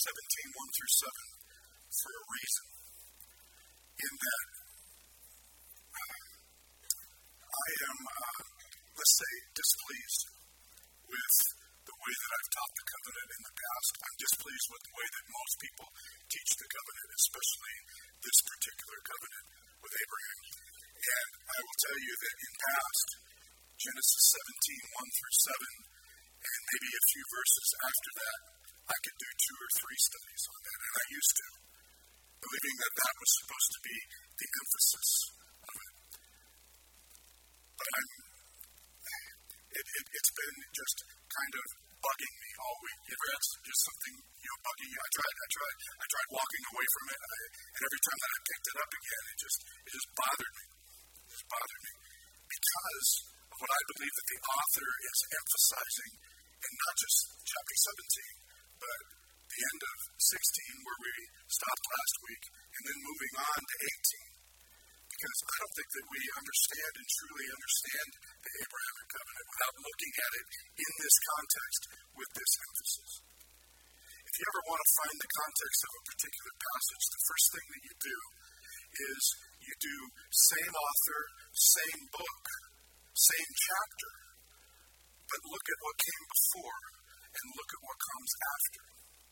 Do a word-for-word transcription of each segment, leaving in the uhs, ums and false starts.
seventeen, one through seven, for a reason. In that uh, I am, uh, let's say, displeased with the way that I've taught the covenant in the past. I'm displeased with the way that most people teach the covenant, especially this particular covenant with Abraham. And I will tell you that in past, Genesis seventeen, one through seven, and maybe a few verses after that, I could do two or three studies on that, and I used to, believing that that was supposed to be the emphasis of it. But I'm, it, it, it's been just kind of bugging me all week. You ever had just something, you know, bugging you? I tried, I tried, I tried walking away from it, I, and every time that I picked it up again, it just, it just bothered me. It just bothered me. Because of what I believe that the author is emphasizing, and not just chapter seventeen, but the end of sixteen, where we stopped last week, and then moving on to eighteen. Because I don't think that we understand and truly understand the Abrahamic covenant without looking at it in this context with this emphasis. If you ever want to find the context of a particular passage, the first thing that you do is you do same author, same book, same chapter, but look at what came before and look at what comes after.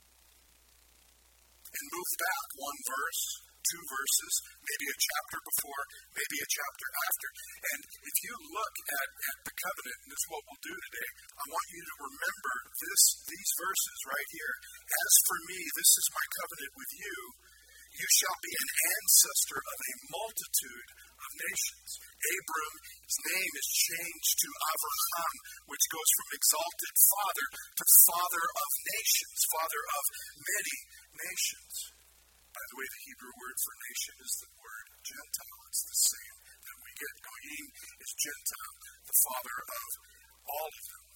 And move back one verse, two verses, maybe a chapter before, maybe a chapter after. And if you look at, at the covenant, and this is what we'll do today, I want you to remember this, these verses right here. As for me, this is my covenant with you. You shall be an ancestor of a multitude of nations. Abram's name is changed to Avraham, which goes from exalted father to father of nations, father of many nations. By the way, the Hebrew word for nation is the word Gentile. It's the same that we get. Goyim is Gentile, the father of all of them.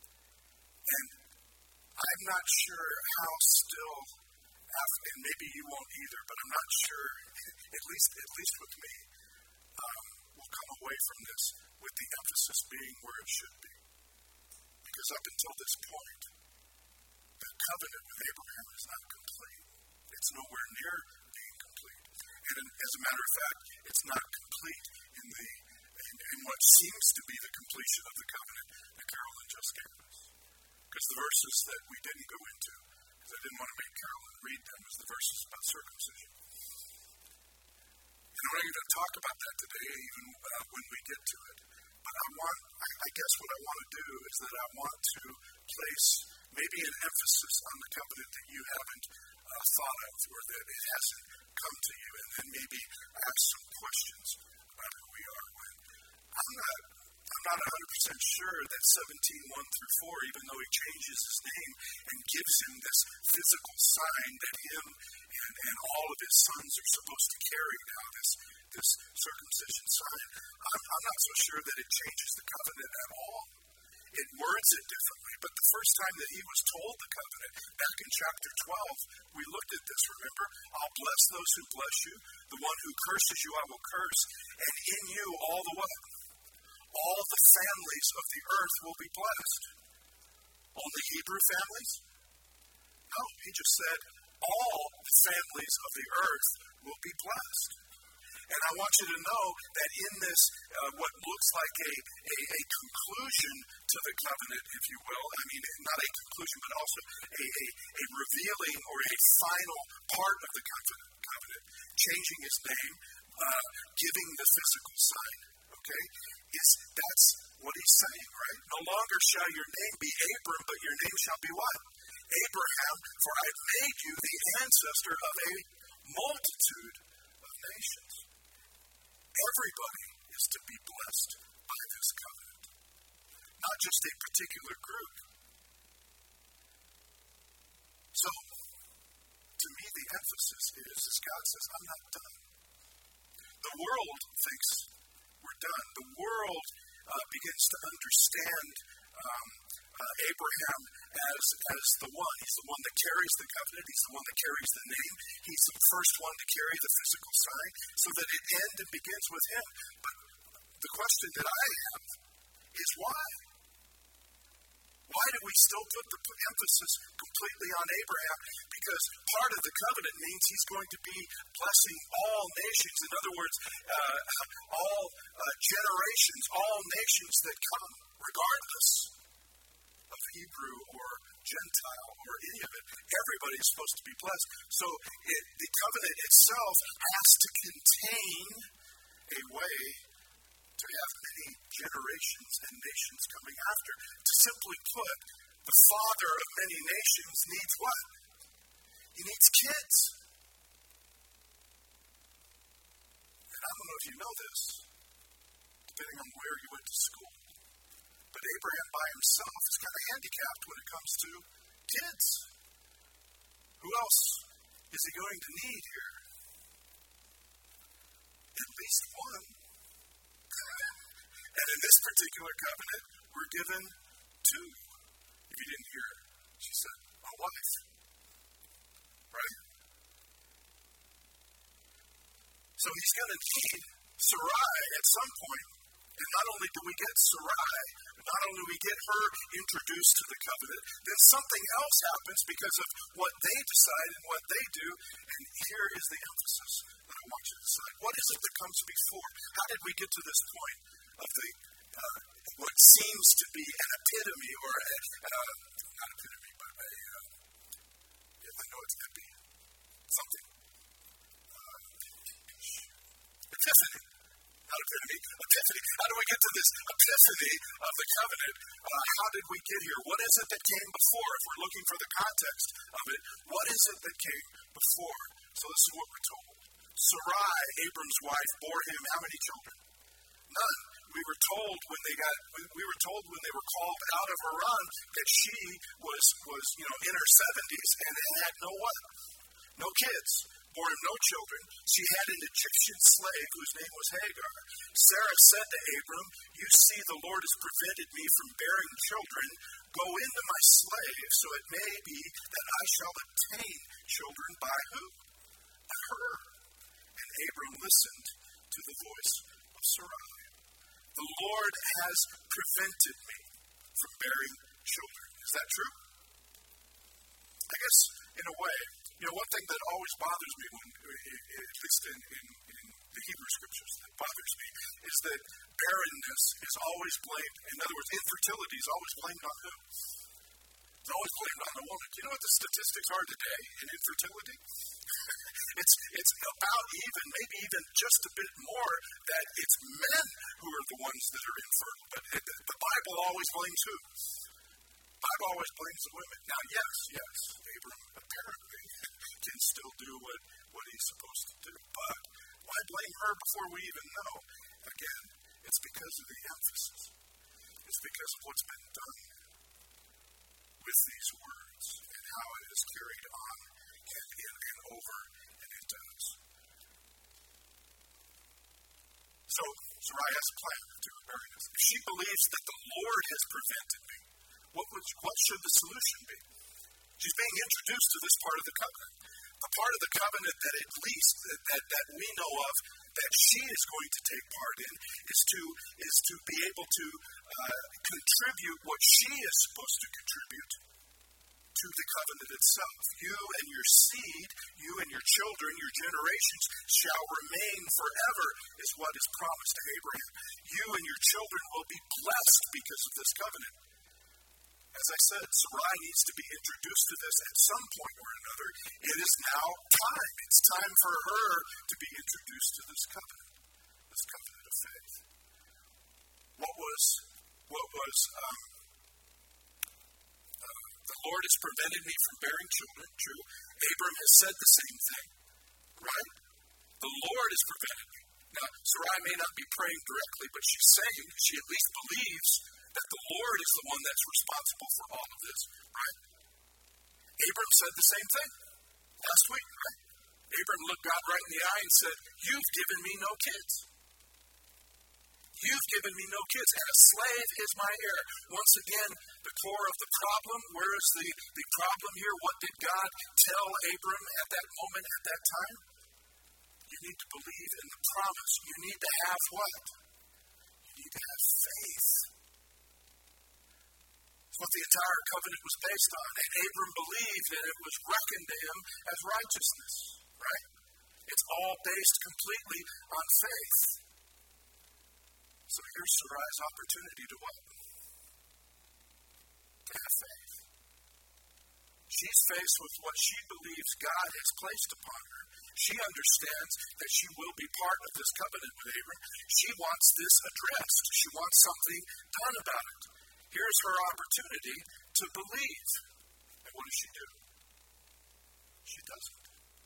And I'm not sure how still, and maybe you won't either, but I'm not sure, at least at least with me, um, we'll come away from this with the emphasis being where it should be. Because up until this point, the covenant with Abraham is not complete. It's nowhere near being complete. And as a matter of fact, it's not complete in the in, in what seems to be the completion of the covenant that Carolyn just gave us. Because the verses that we didn't go into, because I didn't want to make Carolyn read them, was the verses about circumcision. And I'm not going to talk about that today, even uh, when we get to it. But I want, I, I guess what I want to do is that I want to place maybe an emphasis on the covenant that you haven't uh, thought of, or that it hasn't come to you, and then maybe ask some questions about who we are. When I'm not, I'm not one hundred percent sure that seventeen, one through four, even though he changes his name and gives him this physical sign that him and, and all of his sons are supposed to carry now, this, this circumcision sign, I'm, I'm not so sure that it changes the covenant at all. It words it differently, but the first time that he was told the covenant, back in chapter twelve, we looked at this, remember? I'll bless those who bless you. The one who curses you, I will curse. And in you, all the what? All the families of the earth will be blessed. Only Hebrew families? No, he just said, all the families of the earth will be blessed. And I want you to know that in this, uh, what looks like a, a, a conclusion to the covenant, if you will, I mean, not a conclusion, but also a, a, a revealing or a final part of the covenant, covenant changing his name, uh, giving the physical sign, okay, is that's what he's saying, right? No longer shall your name be Abram, but your name shall be what? Abraham, for I've made you the ancestor of a multitude of nations. Everybody is to be blessed by this covenant, not just a particular group. So, to me, the emphasis is, as God says, I'm not done. The world thinks we're done. The world uh, begins to understand um, uh, Abraham as, as the one. He's the one that carries the covenant. He's the one that carries the name. He's the first one to carry the physical sign, so that it ends and begins with him. But the question that I have is why? Why do we still put the emphasis completely on Abraham? Because part of the covenant means he's going to be blessing all nations. In other words, uh, all uh, generations, all nations that come, regardless of Hebrew or Gentile or any of it. Everybody is supposed to be blessed. So it, the covenant itself has to contain a way to have many generations and nations coming after. To simply put, the father of many nations needs what? He needs kids. And I don't know if you know this, depending on where you went to school, but Abraham by himself is kind of handicapped when it comes to kids. Who else is he going to need here? At least one. And in this particular covenant, we're given two. If you didn't hear, she said, a wife. Right? So he's going to need Sarai at some point. And not only do we get Sarai, not only do we get her introduced to the covenant, then something else happens because of what they decide and what they do. And here is the emphasis that I want you to decide. What is it that comes before? How did we get to this point of the uh, what seems to be an epitome or a, uh, not epitome, but a, uh, yeah, I know it's epi, something. Uh, epiphany. Not epitome, epiphany. How do we get to this epiphany of the covenant? Uh, how did we get here? What is it that came before? If we're looking for the context of it, what is it that came before? So this is what we're told. Sarai, Abram's wife, bore him how many children? None. We were told when they got, we were told when they were called out of Haran that she was, was you know, in her seventies and had no what? No kids. Bore him no children. She had an Egyptian slave whose name was Hagar. Sarah said to Abram, you see the Lord has prevented me from bearing children. Go into my slave, so it may be that I shall obtain children by who? By her. And Abram listened to the voice of Sarai. The Lord has prevented me from bearing children. Is that true? I guess, in a way, you know, one thing that always bothers me, when, at least in, in, in the Hebrew scriptures, that bothers me, is that barrenness is always blamed. In other words, infertility is always blamed on who? It's always blamed on the woman. Do you know what the statistics are today in infertility? It's it's about even, maybe even just a bit more, that it's men who are the ones that are infertile. But it, the Bible always blames who? The Bible always blames the women. Now, yes, yes, Abram apparently can still do what, what he's supposed to do. But why blame her before we even know? Again, it's because of the emphasis. It's because of what's been done with these words and how it is carried on and in and over and into us. So, Sarai has a plan to her barrenness. If she believes that the Lord has prevented me, what, would, what should the solution be? She's being introduced to this part of the covenant. The part of the covenant that at least that, that, that we know of that she is going to take part in is to is to be able to uh, contribute what she is supposed to contribute to the covenant itself. You and your seed, you and your children, your generations shall remain forever, is what is promised to Abraham. You and your children will be blessed because of this covenant. As I said, Sarai needs to be introduced to this at some point or another. It is now time. It's time for her to be introduced to this covenant, this covenant of faith. What was, what was, um, uh, the Lord has prevented me from bearing children, true. Abram has said the same thing, right? The Lord has prevented me. Now, Sarai may not be praying directly, but she's saying, she at least believes that the Lord is the one that's responsible for all of this, right? Abram said the same thing last week, right? Abram looked God right in the eye and said, you've given me no kids. You've given me no kids, and a slave is my heir. Once again, the core of the problem, where is the, the problem here? What did God tell Abram at that moment, at that time? You need to believe in the promise. You need to have what? You need to have faith. what the entire covenant was based on. And Abram believed, and it was reckoned to him as righteousness, right? It's all based completely on faith. So here's Sarai's opportunity to what? To have faith. She's faced with what she believes God has placed upon her. She understands that she will be part of this covenant with Abram. She wants this addressed. She wants something done about it. Here's her opportunity to believe. And what does she do? She doesn't.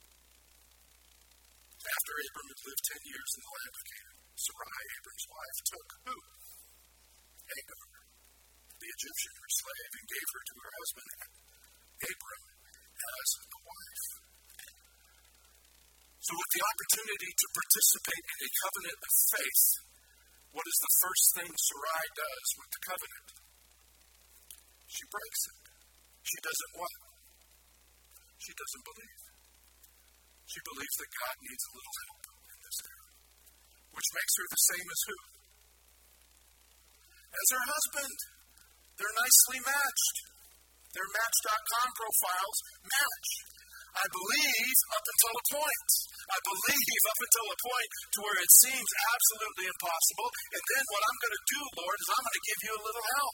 After Abram had lived ten years in the land of Canaan, Sarai, Abram's wife, took who? Hagar, the Egyptian, her slave, and gave her to her husband, Abram, as a wife. So with the opportunity to participate in a covenant of faith, what is the first thing Sarai does with the covenant? She breaks it. She doesn't what? She doesn't believe. She believes that God needs a little help in this area, which makes her the same as who? As her husband. They're nicely matched. Their Match dot com profiles match. I believe up until a point. I believe up until a point to where it seems absolutely impossible. And then what I'm going to do, Lord, is I'm going to give you a little help.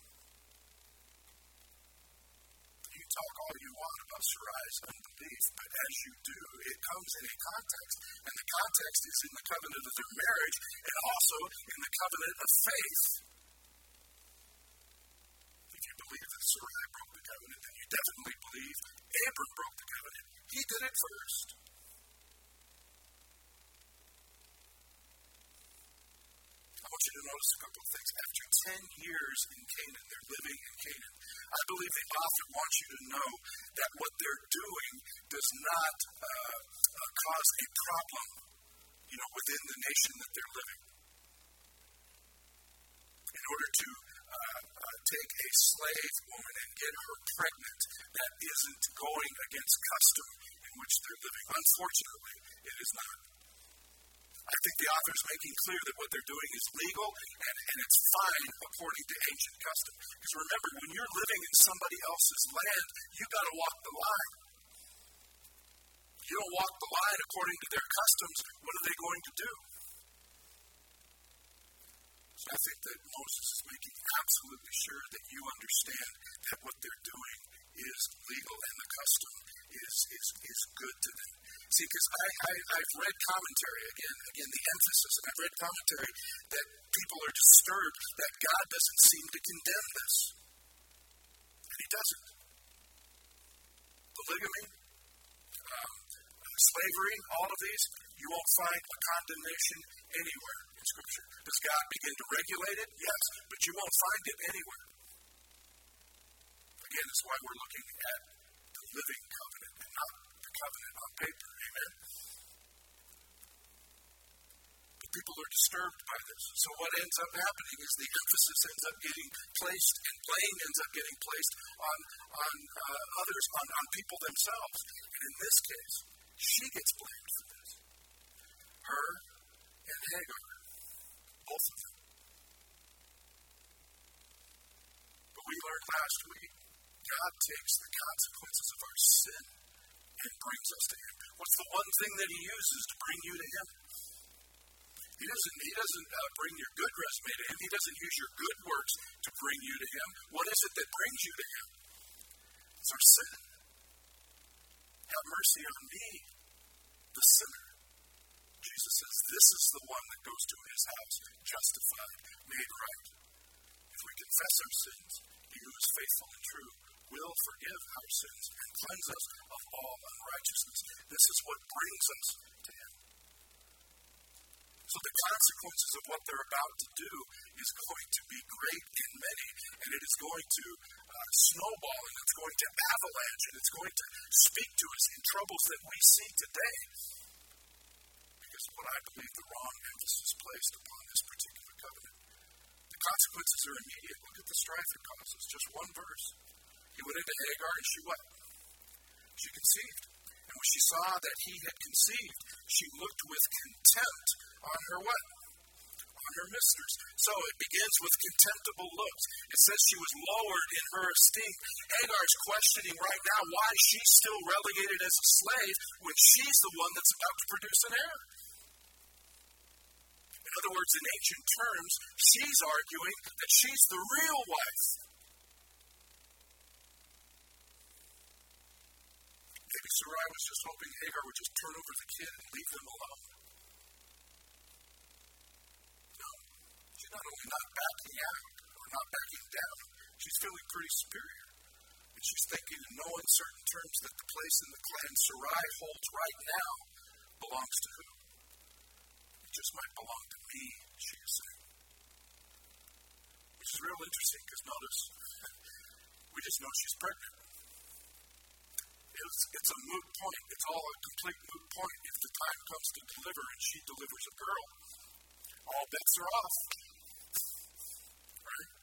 You talk all you want about Sarai's unbelief, but as you do, it comes in a context. And the context is in the covenant of their marriage and also in the covenant of faith. If you believe that Sarai broke the covenant, then you definitely believe Abram broke the covenant. He did it first. I want you to notice a couple of things. After ten years in Canaan, they're living in Canaan. I believe the author wants you to know that what they're doing does not uh, uh, cause a problem, you know, within the nation that they're living. In order to uh, uh, take a slave woman and get her pregnant, that isn't going against custom in which they're living. Unfortunately, it is not. I think the author is making clear that what they're doing is legal and, and it's fine according to ancient custom. Because remember, when you're living in somebody else's land, you've got to walk the line. You don't walk the line according to their customs, what are they going to do? So I think that Moses is making absolutely sure that you understand that what they're doing is legal and the custom is, is, is good to them. See, because I, I, I've read commentary, again, again, the emphasis, and I've read commentary that people are disturbed that God doesn't seem to condemn this. And he doesn't. Polygamy, um, slavery, all of these, you won't find a condemnation anywhere in Scripture. Does God begin to regulate it? Yes, but you won't find it anywhere. Again, that's why we're looking at the living covenant and not the covenant on paper. Amen? But people are disturbed by this. So what ends up happening is the emphasis ends up getting placed and blame ends up getting placed on, on uh, others, on, on people themselves. And in this case, she gets blamed for this. Her and Hagar. Both of them. But we learned last week, God takes the consequences of our sin and brings us to Him. What's the one thing that He uses to bring you to Him? He doesn't, he doesn't uh, bring your good resume to Him. He doesn't use your good works to bring you to Him. What is it that brings you to Him? It's our sin. Have mercy on me, the sinner. Jesus says, this is the one that goes to His house, justified, made right. If we confess our sins, He who is faithful and true will forgive our sins and cleanse us of all unrighteousness. This is what brings us to Him. So the consequences of what they're about to do is going to be great and many, and it is going to uh, snowball, and it's going to avalanche, and it's going to speak to us in troubles that we see today. Because of what I believe the wrong emphasis placed upon this particular covenant. The consequences are immediate. Look at the strife it causes. Just one verse. He went into Hagar and she what? She conceived. And when she saw that he had conceived, she looked with contempt on her what? On on her misters. So it begins with contemptible looks. It says she was lowered in her esteem. Hagar's questioning right now why she's still relegated as a slave when she's the one that's about to produce an heir. In other words, in ancient terms, she's arguing that she's the real wife. Maybe Sarai was just hoping Hagar would just turn over the kid and leave them alone. No. She's not only not backing out or not backing down, she's feeling pretty superior. And she's thinking in no uncertain terms that the place in the clan Sarai holds right now belongs to who? It just might belong to me, she is saying. Which is real interesting because notice, we just know she's pregnant. It's, it's a moot point. It's all a complete moot point. If the time comes to deliver and she delivers a girl, all bets are off. Right?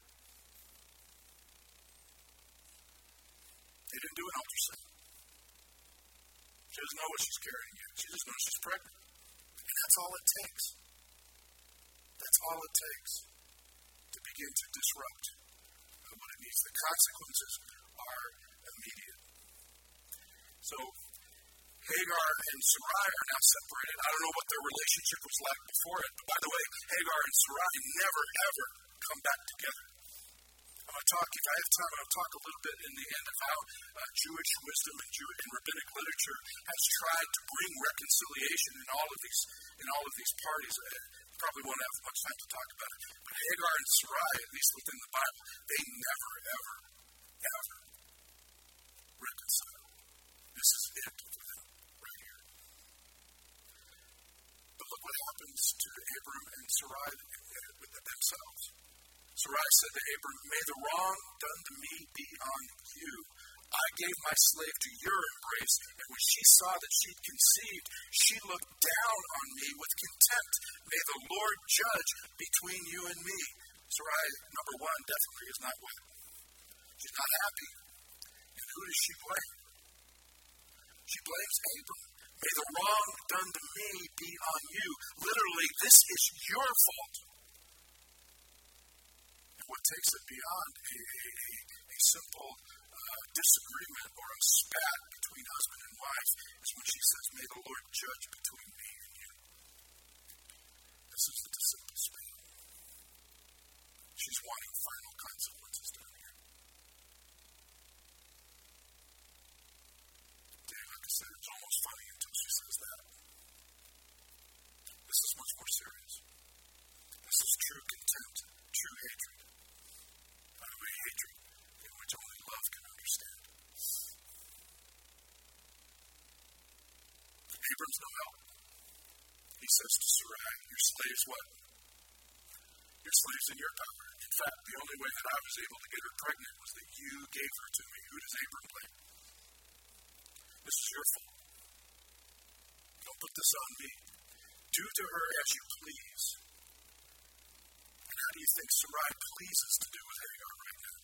They didn't do an ultrasound. She doesn't know what she's carrying yet. She just knows she's pregnant. And that's all it takes. That's all it takes to begin to disrupt what it needs. The consequences are immediate. So, Hagar and Sarai are now separated. I don't know what their relationship was like before it. But by the way, Hagar and Sarai never, ever come back together. I'm going to talk, if I have time, I'll talk a little bit in the end of how uh, Jewish wisdom and, Jew- and rabbinic literature has tried to bring reconciliation in all of these in all of these parties. I probably won't have much time to talk about it. But Hagar and Sarai, at least within the Bible, they never, ever, ever reconcile. This is it for them, right here. But look what happens to Abram and Sarai with themselves. Sarai said to Abram, "May the wrong done to me be on you. I gave my slave to your embrace, and when she saw that she'd conceived, she looked down on me with contempt. May the Lord judge between you and me." Sarai, number one, definitely is not what? She's not happy. And who does she blame? She blames Abram. May the wrong done to me be on you. Literally, this is your fault. And what takes it beyond a, a, a, a simple uh, disagreement or a spat between husband and wife is when she says, "May the Lord judge between me and you." This is the simple spat. She's wanting final consequences down here. Like I said, it's almost funny until she says that. This is much more serious. This is true contempt, true hatred. By the way, hatred in which only love can understand. Abram's no help. He says to Sarai, "Your slave's what? Your slave's in your power. In fact, the only way that I was able to get her pregnant was that you gave her to me." Who does Abram blame? This is your fault. Don't put this on me. Do to her as you please. And how do you think Sarai pleases to do with Hagar right now?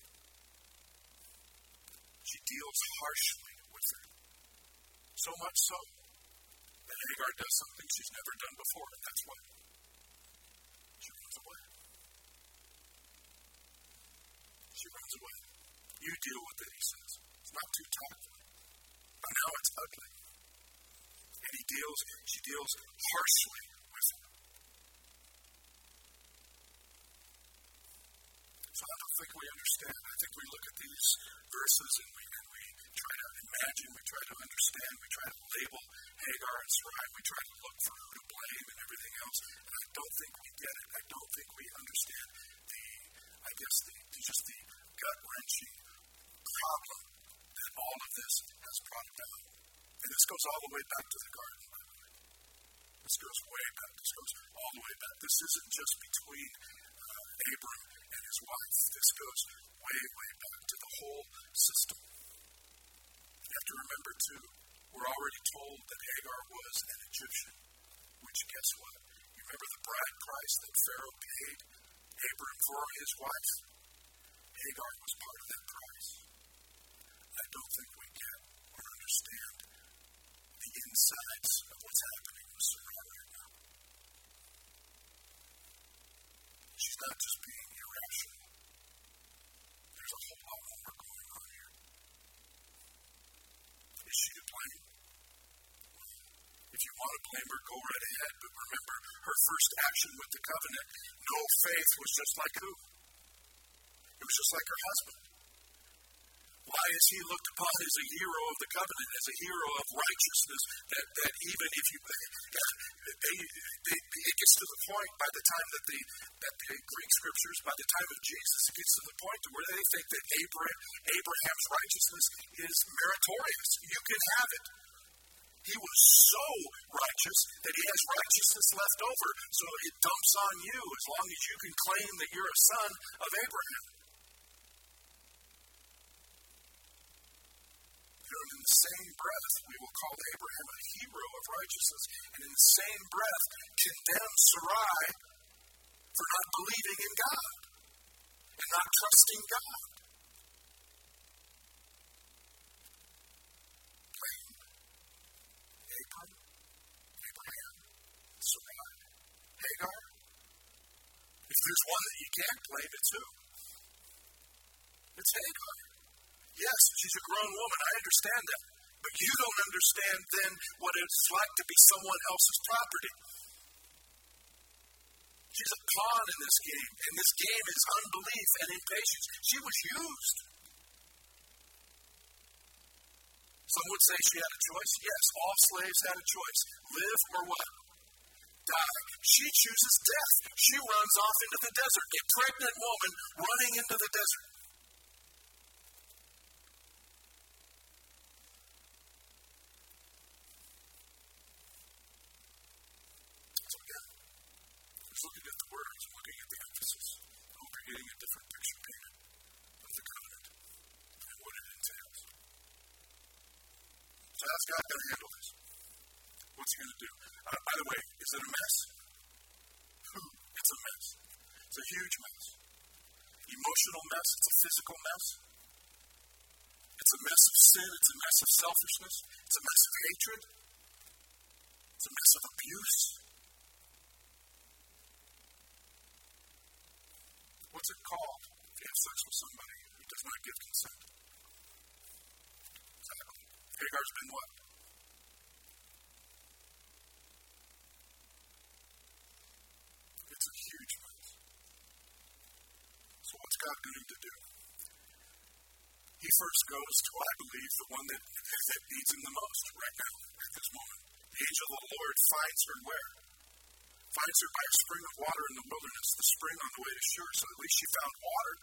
She deals harshly with her. So much so that Hagar does something she's never done before, and that's what? She runs away. She runs away. You deal with it, he says. It's not too tactful. But now it's ugly. And he deals, she deals harshly with him. So I don't think we understand. I think we look at these verses and we, and we try to imagine, we try to understand, we try to label Hagar and Sarai, we try to look for who to blame and everything else. And I don't think we get it. I don't think we understand the, I guess, the, the just the gut-wrenching problem that all of this has brought about. And this goes all the way back to the garden, by the way. This goes way back. This goes all the way back. This isn't just between uh, Abram and his wife. This goes way, way back to the whole system. You have to remember, too, we're already told that Hagar was an Egyptian, which, guess what? You remember the bride price that Pharaoh paid Abram for his wife? Hagar was part of that price. I don't think we get or understand the insides of what's happening with Sarai right now. She's not just being irrational. There's a whole lot more going on here. Is she to blame? If you want to blame her, go right ahead. But remember, her first action with the covenant, no faith, was just like who? It was just like her husband. Why is he looked upon as a hero of the covenant, as a hero of righteousness, that, that even if you, they, they, it gets to the point by the time that the, that the Greek scriptures, by the time of Jesus, it gets to the point to where they think that Abraham, Abraham's righteousness is meritorious. You can have it. He was so righteous that he has righteousness left over, so it dumps on you as long as you can claim that you're a son of Abraham. In the same breath, we will call Abraham a hero of righteousness, and in the same breath, condemn Sarai for not believing in God and not trusting God. Blame Abram, Abraham, Sarai, Hagar. If there's one that you can't blame, it's who? It's Hagar. Yes, she's a grown woman. I understand that. But you don't understand then what it's like to be someone else's property. She's a pawn in this game. And this game is unbelief and impatience. She was used. Some would say she had a choice. Yes, all slaves had a choice. Live or what? Die. She chooses death. She runs off into the desert. A pregnant woman running into the desert. Looking at the words, looking at the emphasis. I hope you're getting a different picture painted of the covenant and what it entails. So how's God going to handle this? What's he going to do? Uh, by the way, is it a mess? It's a mess. It's a huge mess. Emotional mess. It's a physical mess. It's a mess of sin. It's a mess of selfishness. It's a mess of hatred. It's a mess of abuse. What's it called if you have sex with somebody who does not give consent? Exactly. Hagar's been what? It's a huge mess. So what's God going to do? He first goes to, I believe, the one that, that needs him the most right now, at this moment. The angel of the Lord finds her where? Finds her by a spring of water in the wilderness, the spring on the way to Shur, so at least she found water.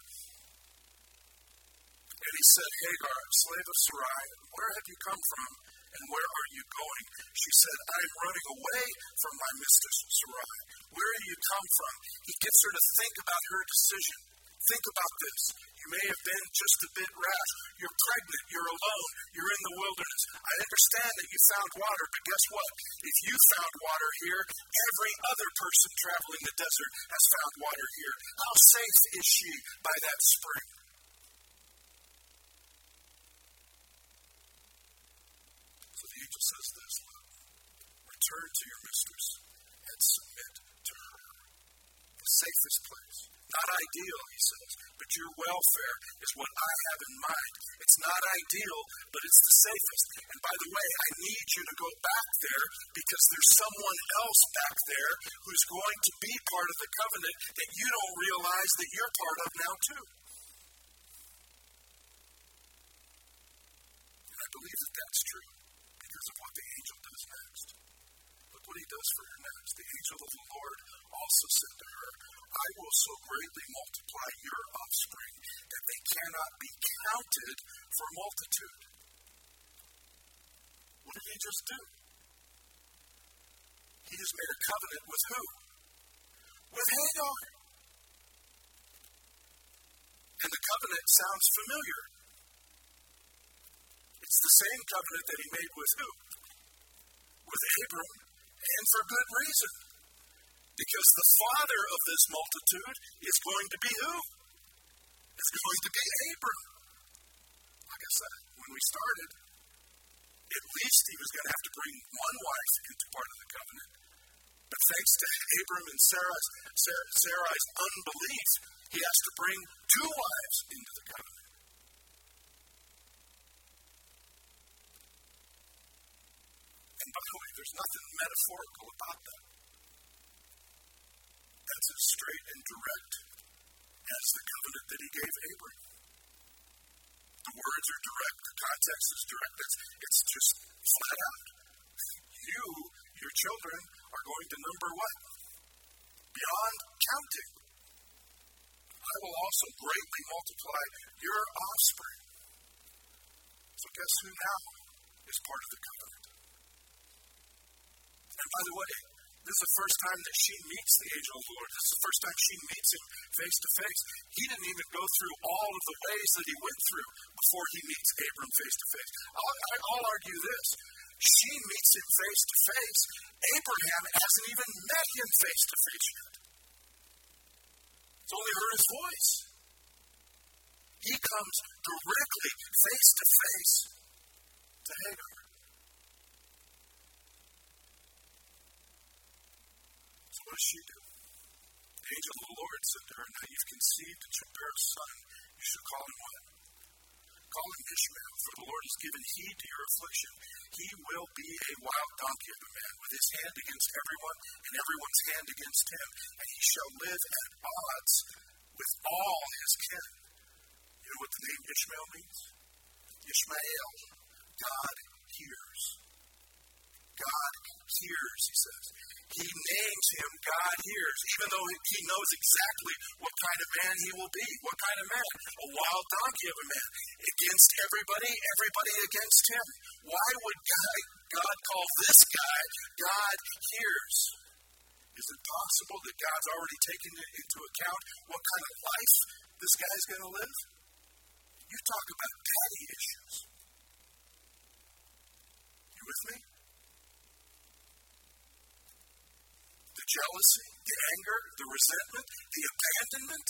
And he said, Hagar, slave of Sarai, where have you come from, and where are you going? She said, I am running away from my mistress Sarai. Where do you come from? He gets her to think about her decision. Think about this. You may have been just a bit rash. You're pregnant. You're alone. You're in the wilderness. I understand that you found water, but guess what? If you found water here, every other person traveling the desert has found water here. How safe is she by that spring? So the angel says this, return to your mistress and submit to her. The safest place. Not ideal, he says, but your welfare is what I have in mind. It's not ideal, but it's the safest. And by the way, I need you to go back there because there's someone else back there who's going to be part of the covenant that you don't realize that you're part of now too. And I believe that that's true because of what the angel does next. Look what he does for her next. The angel of the Lord also said to her, I will so greatly multiply your offspring that they cannot be counted for multitude. What did he just do? He just made a covenant with who? With Hagar. And the covenant sounds familiar. It's the same covenant that he made with who? With Abram, and for good reason. Because the father of this multitude is going to be who? It's going to be Abram. Like I said, when we started, at least he was going to have to bring one wife into part of the covenant. But thanks to Abram and Sarah's, Sarah, Sarai's unbelief, he has to bring two wives into the covenant. And by the way, there's nothing metaphorical about that. That's as straight and direct as the covenant that he gave Abram. The words are direct, the context is direct. It's, it's just flat out. You, your children, are going to number what? Beyond counting. I will also greatly multiply your offspring. So guess who now is part of the covenant? And by the way, this is the first time that she meets the angel of the Lord. This is the first time she meets him face to face. He didn't even go through all of the ways that he went through before he meets Abram face to face. I'll, I'll argue this. She meets him face to face. Abraham hasn't even met him face to face yet. He's only heard his voice. He comes directly face to face to Hagar. So what does she do? The angel of the Lord said to her, now you've conceived and shall bear a son. You shall call him what? Call him Ishmael, for the Lord has given heed to your affliction. He will be a wild donkey of a man, with his hand against everyone, and everyone's hand against him. And he shall live at odds with all his kin. You know what the name Ishmael means? Ishmael, God hears. God hears, he says. He names him God hears, even though he knows exactly what kind of man he will be. What kind of man? A wild donkey of a man. Against everybody, everybody against him. Why would God, God call this guy God hears? Is it possible that God's already taken into account what kind of life this guy's going to live? You talk about daddy issues. You with me? The jealousy, the anger, the resentment, the abandonment,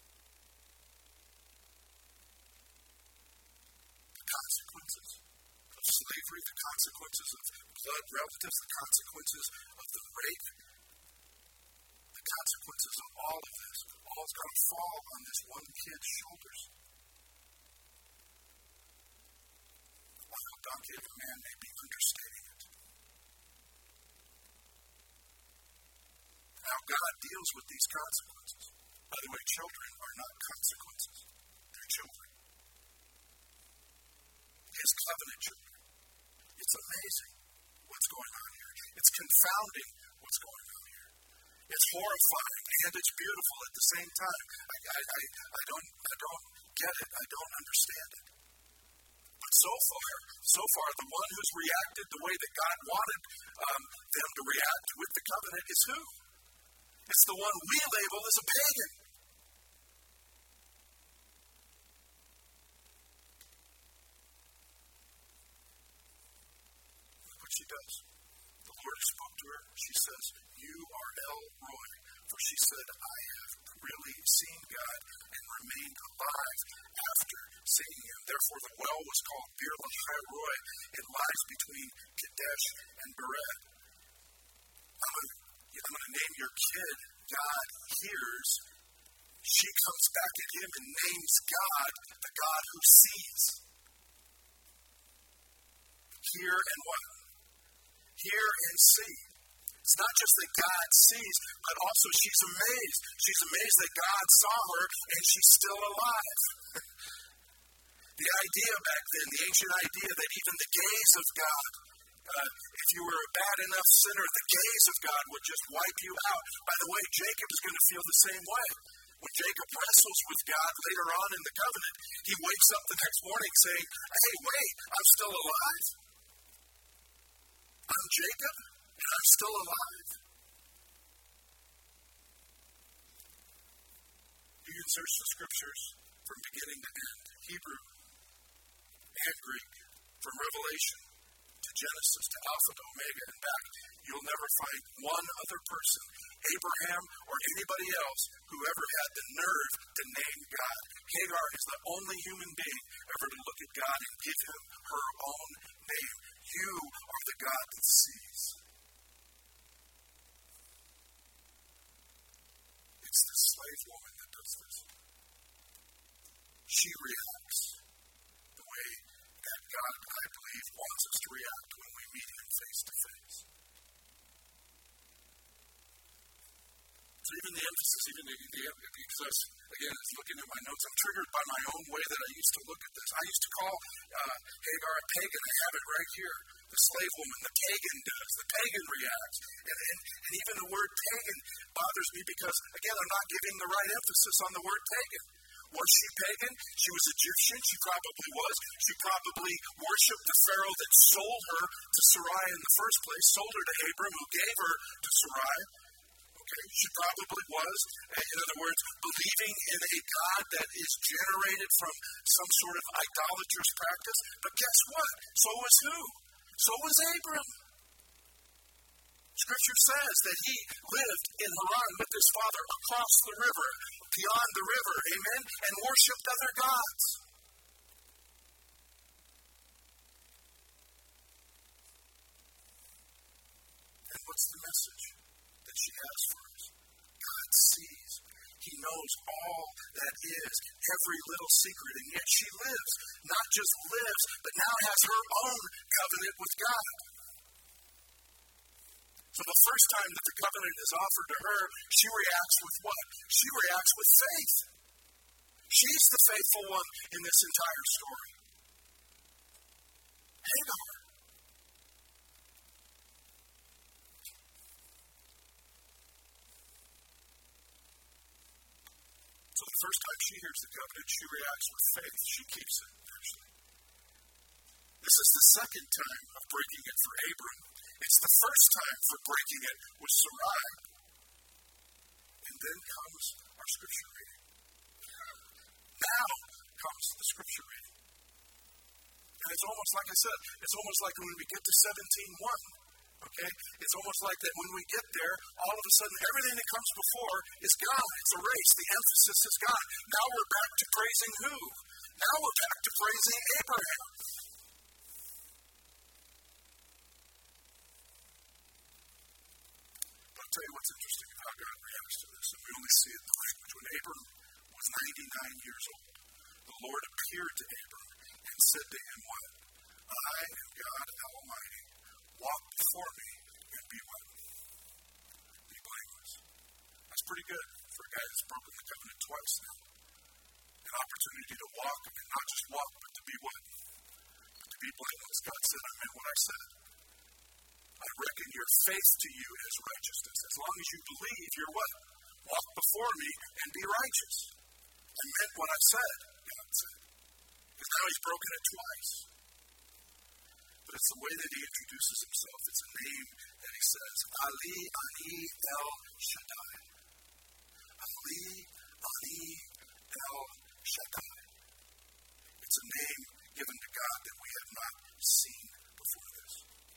the consequences of slavery, the consequences of blood relatives, the consequences of the rape, the consequences of all of this, all is going to fall on this one kid's shoulders. While a donkey of a man may be understating it. How God deals with these consequences. By the way, children are not consequences. They're children. His covenant children. It's amazing what's going on here. It's confounding what's going on here. It's horrifying and it's beautiful at the same time. I, I, I, I don't, I don't get it. I don't understand it. But so far, so far, the one who's reacted the way that God wanted um, them to react with the covenant is who? It's the one we label as a pagan. Look what she does. The Lord spoke to her. She says, you are El Roi. For she said, I have really seen God and remained alive after seeing him. Therefore, the well was called Bir Lahai Roi. It lies between Kadesh and Bered. I'm going to I'm going to name your kid God hears. She comes back at him and names God the God who sees. Hear and what? Hear and see. It's not just that God sees, but also she's amazed. She's amazed that God saw her and she's still alive. The idea back then, the ancient idea that even the gaze of God, Uh, if you were a bad enough sinner, the gaze of God would just wipe you out. By the way, Jacob is going to feel the same way. When Jacob wrestles with God later on in the covenant, he wakes up the next morning saying, hey, wait, I'm still alive. I'm Jacob, and I'm still alive. You can search the scriptures from beginning to end, Hebrew and Greek, from Revelation to Genesis, to Alpha to Omega and back. You'll never find one other person, Abraham or anybody else, who ever had the nerve to name God. Hagar is the only human being ever to look at God and give him her own name. You are the God that sees. It's the slave woman that does this. She reacts the way that God, I believe, wants us to react when we meet him face to face. So even the emphasis, even the, the because again, it's looking at my notes, I'm triggered by my own way that I used to look at this. I used to call uh, Hagar a pagan. I have it right here. The slave woman, the pagan does. The pagan reacts. And, and, and even the word pagan bothers me because, again, I'm not giving the right emphasis on the word pagan. Was she pagan? She was Egyptian. She probably was. She probably worshipped the Pharaoh that sold her to Sarai in the first place, sold her to Abram, who gave her to Sarai. Okay, she probably was. In other words, believing in a God that is generated from some sort of idolatrous practice. But guess what? So was who? So was Abram. Scripture says that he lived in Haran with his father across the river, beyond the river, amen, and worshipped other gods. And what's the message that she has for us? God sees. He knows all that is, every little secret, and yet she lives. Not just lives, but now has her own covenant with God. So the first time that the covenant is offered to her, she reacts with what? She reacts with faith. She's the faithful one in this entire story. Hagar. So the first time she hears the covenant, she reacts with faith. She keeps it, actually. This is the second time of breaking it for Abram. It's the first time for breaking it with Sarai. And then comes our scripture reading. Now comes the scripture reading. And it's almost like I said, it's almost like when we get to seventeen one, okay? It's almost like that when we get there, all of a sudden everything that comes before is God. It's erased. The emphasis is God. Now we're back to praising who? Now we're back to praising Abraham. I'll tell you what's interesting about how God reacts to this, and we only see it in the language. When Abram was ninety-nine years old, the Lord appeared to Abram and said to him, what? I am God Almighty. Walk before me and be what? Be blameless. That's pretty good for a guy that's broken the covenant twice now. An opportunity to walk, and not just walk, but to be what? But to be blameless. God said, I meant what I said. I reckon your faith to you is righteousness. As long as you believe, you're what? Walk before me and be righteous. I meant what I said, God said. Because now he's broken it twice. But it's the way that he introduces himself. It's a name that he says, Ali Ani El Shaddai. Ali Ani El Shaddai. It's a name given to God that we have not seen before this.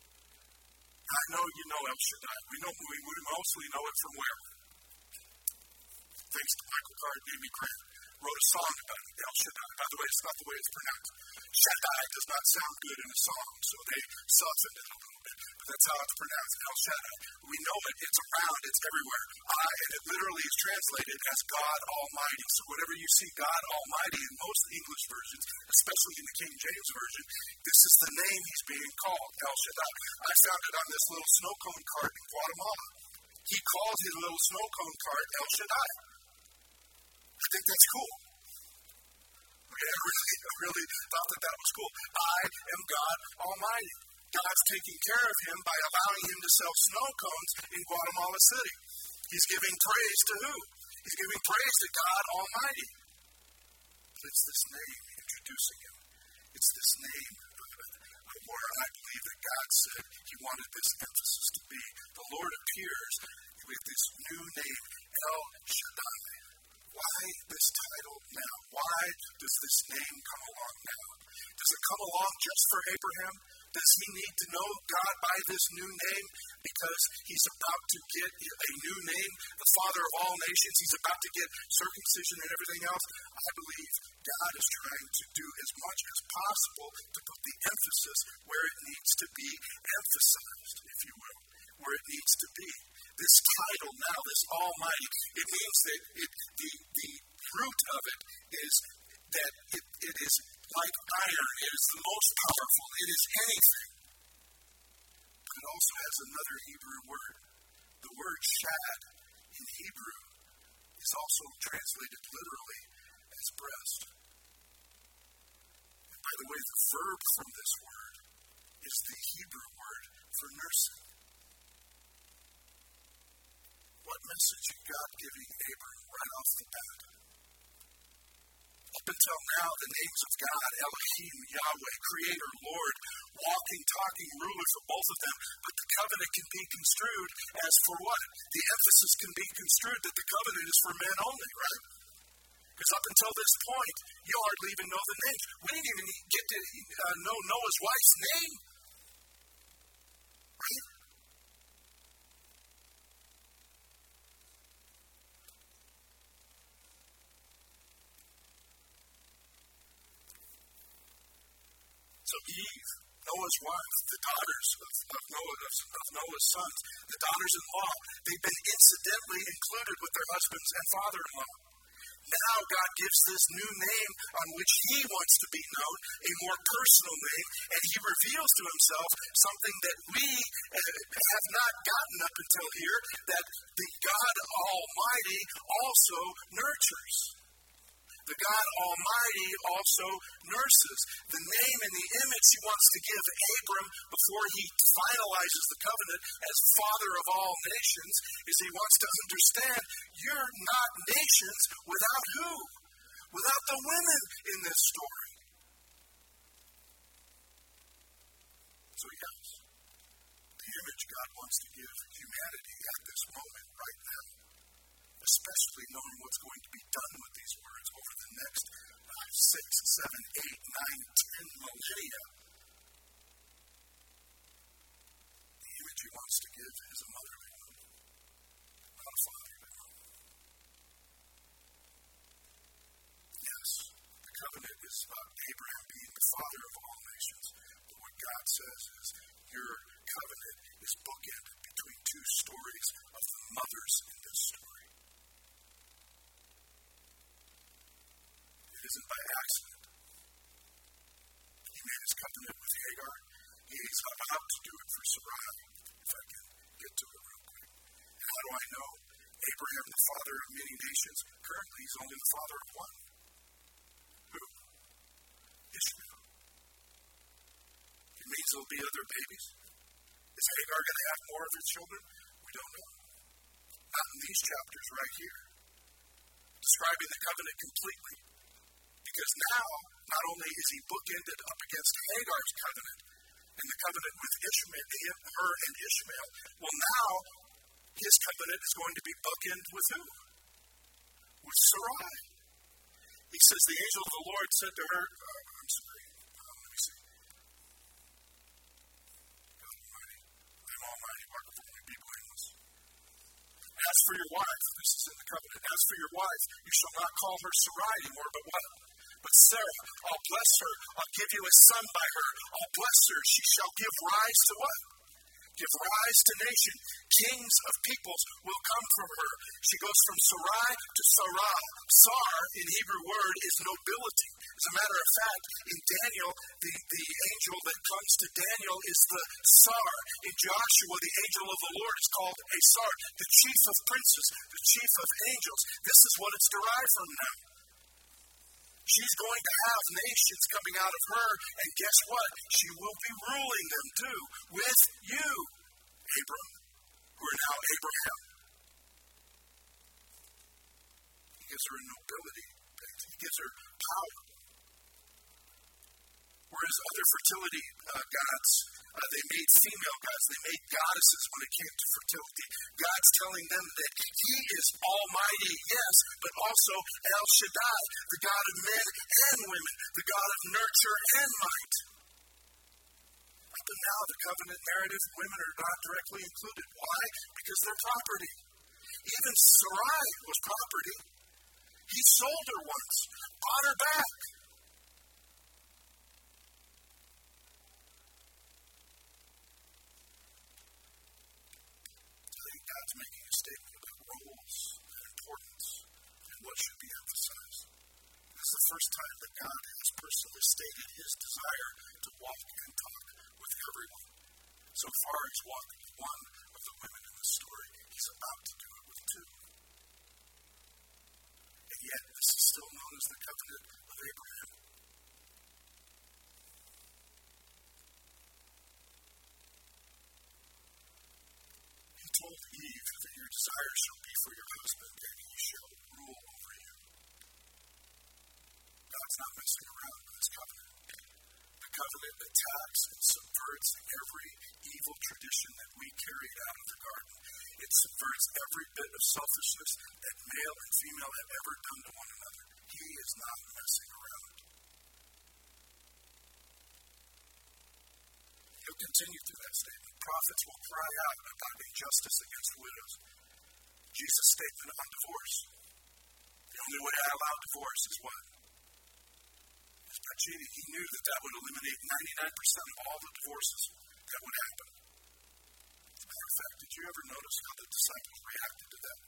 I know you know El Shaddai. We know we, we mostly know it from where? Thanks to Michael Card and Amy Grant. Wrote a song about it, El Shaddai. By the way, it's not the way it's pronounced. Shaddai does not sound good in a song, so they softened it a little bit. But that's how it's pronounced, El Shaddai. We know it, it's around, it's everywhere. I, and it literally is translated as God Almighty. So whenever you see God Almighty in most English versions, especially in the King James Version, this is the name he's being called, El Shaddai. I found it on this little snow cone cart in Guatemala. He called his little snow cone cart El Shaddai. I think that's cool. Okay, I really, I really thought that that was cool. I am God Almighty. God's taking care of him by allowing him to sell snow cones in Guatemala City. He's giving praise to who? He's giving praise to God Almighty. But it's this name introducing him. It's this name where I believe that God said he wanted this emphasis to be. The Lord appears with this new name, El Shaddai. Why this title now? Why does this name come along now? Does it come along just for Abraham? Does he need to know God by this new name because he's about to get a new name, the Father of all nations? He's about to get circumcision and everything else. I believe God is trying to do as much as possible to put the emphasis where it needs to be emphasized, if you will, where it needs to be. this title now, this Almighty, it means that it, the, the root of it is that it, it is like iron. It is the most powerful. It is anything. But it also has another Hebrew word. The word shad in Hebrew is also translated literally as breast. And by the way, the verb from this word is the Hebrew word for nursing. What message is God giving Abram right off the bat? Up until now, the names of God, Elohim, Yahweh, Creator, Lord, walking, talking, ruler for both of them, but the covenant can be construed as for what? The emphasis can be construed that the covenant is for men only, right? Because up until this point, you hardly even know the names. We didn't even get to uh, know Noah's wife's name. Right? So Eve, Noah's wife, the daughters of, of, Noah, of, of Noah's sons, the daughters-in-law, they've been incidentally included with their husbands and father-in-law. Now God gives this new name on which He wants to be known, a more personal name, and He reveals to Himself something that we have not gotten up until here, that the God Almighty also nurtures. The God Almighty also nurses. The name and the image He wants to give Abram before He finalizes the covenant as Father of all nations is He wants to understand you're not nations without who? Without the women in this story. So yes, the image God wants to give humanity at this moment right now, especially knowing what's going to be done with these words over the next uh, six, seven, eight, nine, ten millennia. The image He wants to give is a motherly one, not a fatherly one. Yes, the covenant is about Abraham being the father of all nations, but what God says is your covenant is bookended between two stories of the mothers in this story. It isn't by accident. He made His covenant with Hagar. He's about to do it for Sarai, if I can get to it real quick. And how do I know? Abraham, the father of many nations, currently he's only the father of one. Who? Ishmael. It means there'll be other babies. Is Hagar going to have more of her children? We don't know. Not in these chapters right here. Describing the covenant completely. Because now, not only is he bookended up against Hagar's covenant and the covenant with Ishmael, her and Ishmael, well now, his covenant is going to be bookended with who? With Sarai. He says, the angel of the Lord said to her, uh, I'm sorry, uh, let me see. God Almighty, I am Almighty, what if only be blameless? As for your wife, this is in the covenant, as for your wife, you shall not call her Sarai anymore, but what? But Sarah, I'll bless her, I'll give you a son by her, I'll bless her, she shall give rise to what? Give rise to nation. Kings of peoples will come from her. She goes from Sarai to Sarah. Sar, in Hebrew word, is nobility. As a matter of fact, in Daniel, the, the angel that comes to Daniel is the Sar. In Joshua, the angel of the Lord is called a Sar, the chief of princes, the chief of angels. This is what it's derived from now. She's going to have nations coming out of her, and guess what? She will be ruling them too, with you, Abram, who are now Abraham. He gives her a nobility, he gives her power. Whereas other fertility uh, gods, uh, they made female gods, they made goddesses when it came to fertility. God's telling them that He is Almighty, yes, but also El Shaddai, the God of men and women, the God of nurture and might. Up and now, the covenant narrative, women are not directly included. Why? Because they're property. Even Sarai was property. He sold her once, bought her back. God's making what should be emphasized. This is the first time that God has personally stated his desire to walk and talk with everyone. So far, he's walked with one of the women in the story. He's about to do it with two. And yet, this is still known as the covenant of Abraham. He told Eve that your desire shall be for your husband, and he shall rule over you. God's not messing around with his covenant. The covenant attacks and subverts every evil tradition that we carried out of the garden. It subverts every bit of selfishness that male and female have ever done to one another. He is not messing around. He'll continue through that statement. Prophets will cry out about injustice against widows. Jesus' statement on divorce. The only way I allow divorce is what? Is by cheating. He knew that that would eliminate ninety-nine percent of all the divorces that would happen. As a matter of fact, did you ever notice how the disciples reacted to that?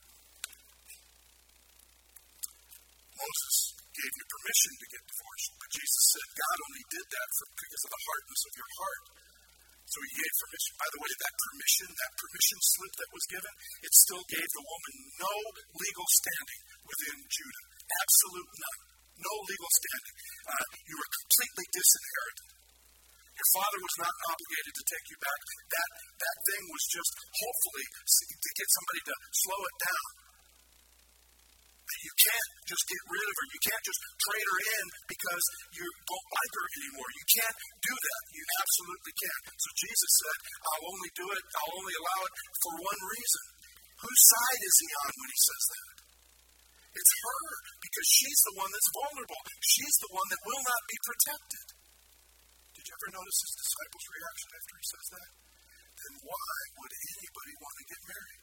Moses gave you permission to get divorced, but Jesus said God only did that for, because of the hardness of your heart. So he gave permission. By the way, that permission, that permission slip that was given, it still gave the woman no legal standing within Judah. Absolute none. No legal standing. Uh, you were completely disinherited. Your father was not obligated to take you back. That, that thing was just hopefully to get somebody to slow it down. You can't just get rid of her. You can't just trade her in because you don't like her anymore. You can't do that. You absolutely can't. So Jesus said, I'll only do it, I'll only allow it for one reason. Whose side is he on when he says that? It's her, because she's the one that's vulnerable. She's the one that will not be protected. Did you ever notice his disciples' reaction after he says that? Then why would anybody want to get married?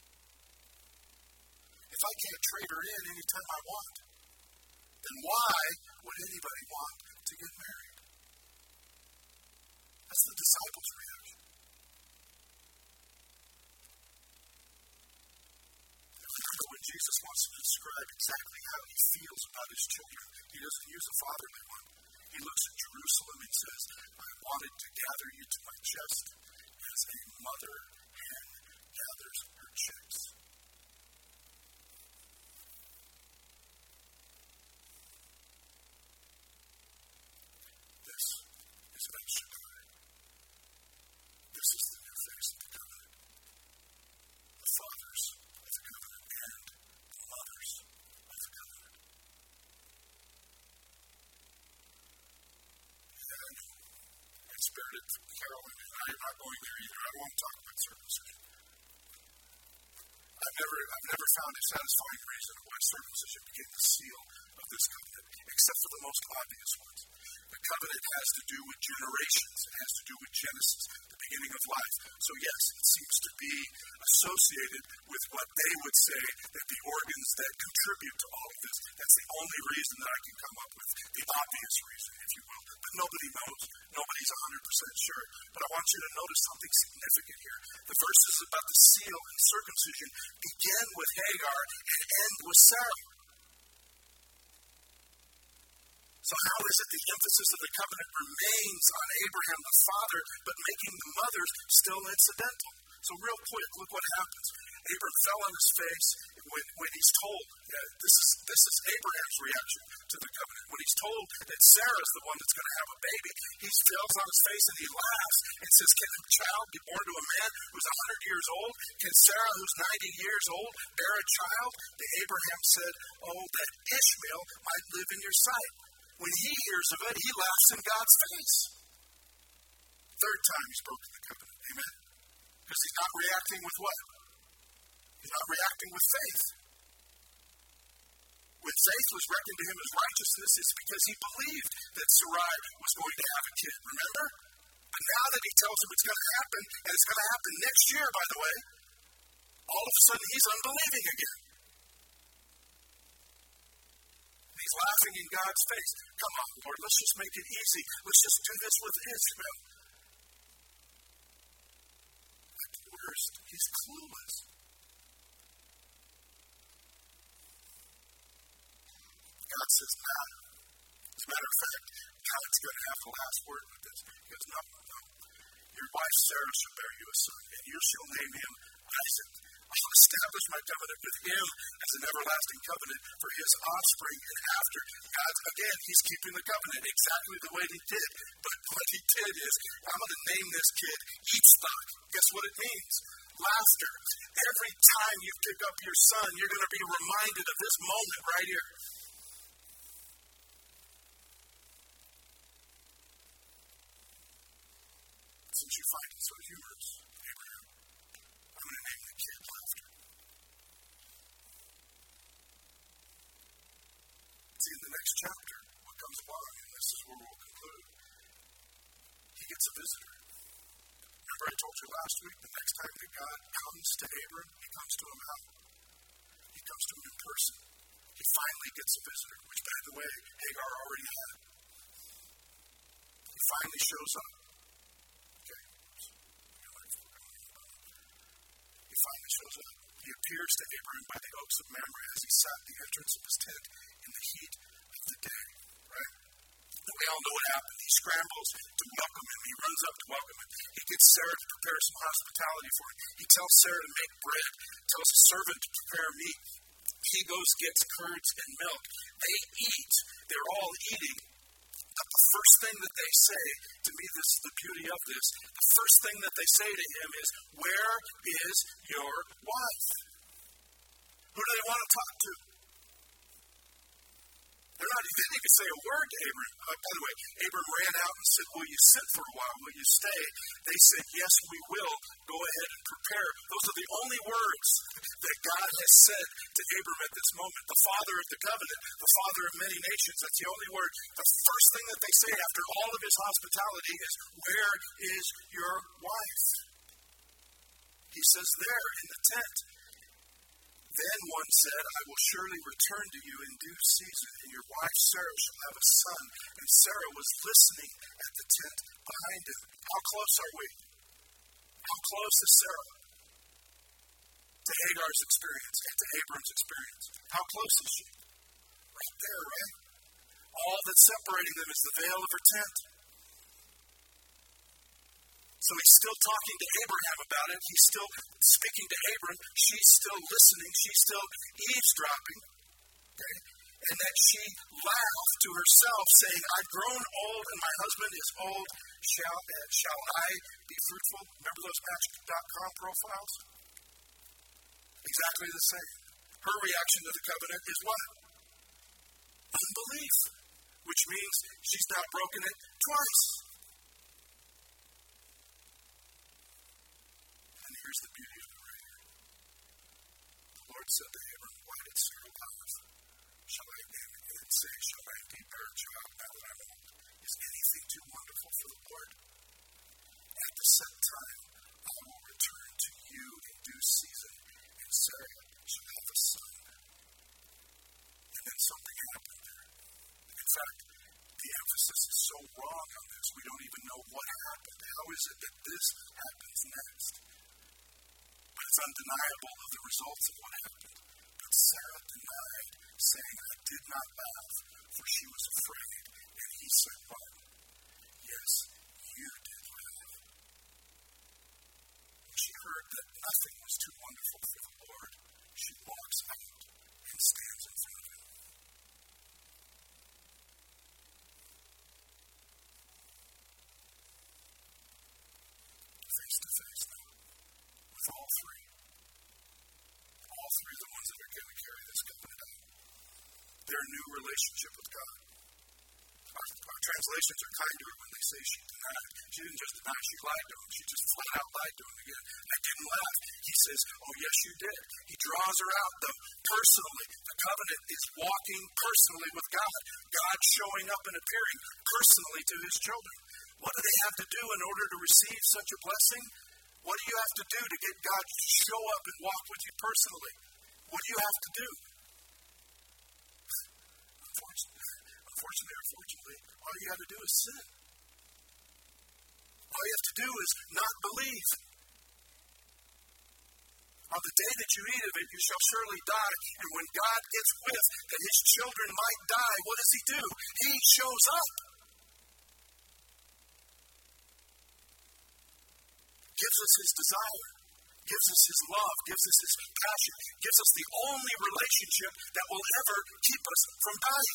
If I can't trade her in anytime I want, then why would anybody want to get married? That's the disciples' reaction. Remember, when Jesus wants to describe exactly how he feels about his children, he doesn't use a fatherly one. He looks at Jerusalem and says, I wanted to gather you to my chest as a mother hen gathers her chicks. This is the new face of the covenant. The fathers of the covenant and the mothers of the covenant. And I spared it from Carolyn, and I am not going there either. I don't want to talk about circumcision. I've never, I've never found a satisfying reason why circumcision became the seal of this covenant, except for the most obvious ones. The covenant has to do with generations. It has to do with Genesis, the beginning of life. So yes, it seems to be associated with what they would say that the organs that contribute to all of this. That's the only reason that I can come up with, the obvious reason, if you will. But nobody knows. Nobody's one hundred percent sure. But I want you to notice something significant here. The verses about the seal and circumcision begin with Hagar and end with Sarah. So how is it the emphasis of the covenant remains on Abraham the father, but making the mothers still incidental? So real quick, look what happens. Abram fell on his face when, when he's told, uh, this is this is Abraham's reaction to the covenant. When he's told that Sarah's the one that's going to have a baby, he falls on his face and he laughs and says, can a child be born to a man who's one hundred years old? Can Sarah, who's ninety years old, bear a child? But Abraham said, oh, that Ishmael might live in your sight. When he hears of it, he laughs in God's face. Third time he's broken the covenant. Amen? Because he's not reacting with what? He's not reacting with faith. When faith was reckoned to him as righteousness, it's because he believed that Sarai was going to have a kid. Remember? But now that he tells him it's going to happen, and it's going to happen next year, by the way, all of a sudden he's unbelieving again. He's laughing in God's face. Come on, Lord, let's just make it easy. Let's just do this with Ishmael. At worst, he's clueless. As a matter of fact, God's going to have the last word with this. He goes, no, no. Your wife Sarah shall bear you a son, and you shall name him Isaac. I'll establish my covenant with him as an everlasting covenant for his offspring. And after God, again, he's keeping the covenant exactly the way he did. But what he did is, I'm going to name this kid Yitzchak. Guess what it means? Laughter. Every time you pick up your son, you're going to be reminded of this moment right here. Since you find it so humorous, Abraham, I'm going to name the kid Laughter. See, in the next chapter, what comes along, and this is where we'll conclude, he gets a visitor. Remember I told you last week, the next time that God comes to Abram, he comes to him how? He comes to him in person. He finally gets a visitor, which, by the way, Hagar already had. He finally shows up. Okay. He finally shows up. He appears to Abram by the oaks of Mamre as he sat at the entrance of his tent in the heat of the day. Right? We all know what happened. He scrambles to welcome him. He runs up to welcome him. He gets Sarah to prepare some hospitality for him. He tells Sarah to make bread, tells a servant to prepare meat. He goes, gets curds and milk. They eat. They're all eating. But the first thing that they say, to me this is the beauty of this, the first thing that they say to him is, where is your wife? Who do they want to talk to? They're not, they didn't even say a word to Abram. Uh, by the way, Abram ran out and said, will you sit for a while? Will you stay? They said, yes, we will. Go ahead and prepare. Those are the only words that God has said to Abram at this moment. The father of the covenant, the father of many nations. That's the only word. The first thing that they say after all of his hospitality is, where is your wife? He says, there in the tent. Then one said, I will surely return to you in due season, and your wife Sarah shall have a son. And Sarah was listening at the tent behind him. How close are we? How close is Sarah to Hagar's experience and to Abram's experience? How close is she? Right there, right? All that's separating them is the veil of her tent. So he's still talking to Abraham about it. He's still speaking to Abram. She's still listening. She's still eavesdropping. Okay? And that she laughed to herself, saying, I've grown old and my husband is old. Shall, uh, shall I be fruitful? Remember those Match dot com profiles? Exactly the same. Her reaction to the covenant is what? Unbelief. Which means she's now broken it twice. Here's the beauty of it right here. The Lord said to Abram, why did Sarah laugh? Shall I name it and say, shall I indeed bear a child now that I'm old? Is anything too wonderful for the Lord? At the set time, I will return to you in due season, and Sarah shall have a son. And then something happened there. In fact, the emphasis is so wrong on this, we don't even know what happened. How is it that this happens next? It's undeniable of the results of what happened. But Sarah denied, saying, I did not laugh, for she was afraid. And he said, what? Yes, you did laugh. When she heard that nothing was too wonderful for the Lord, she walks out and stands in front of him. Face to face, though, with all three. All three of the ones that are going to carry this covenant out. Their new relationship with God. Our, our translations are kinder when they say she denied. She didn't just deny, she lied to him. She just flat out lied to him again. I didn't laugh. He says, oh yes you did. He draws her out though, personally. The covenant is walking personally with God. God showing up and appearing personally to his children. What do they have to do in order to receive such a blessing? What do you have to do to get God to show up and walk with you personally? What do you have to do? Unfortunately, unfortunately or fortunately, all you have to do is sin. All you have to do is not believe. On the day that you eat of it, you shall surely die. And when God gets with that his children might die, what does he do? He shows up. Gives us his desire. Gives us his love. Gives us his passion. Gives us the only relationship that will ever keep us from dying.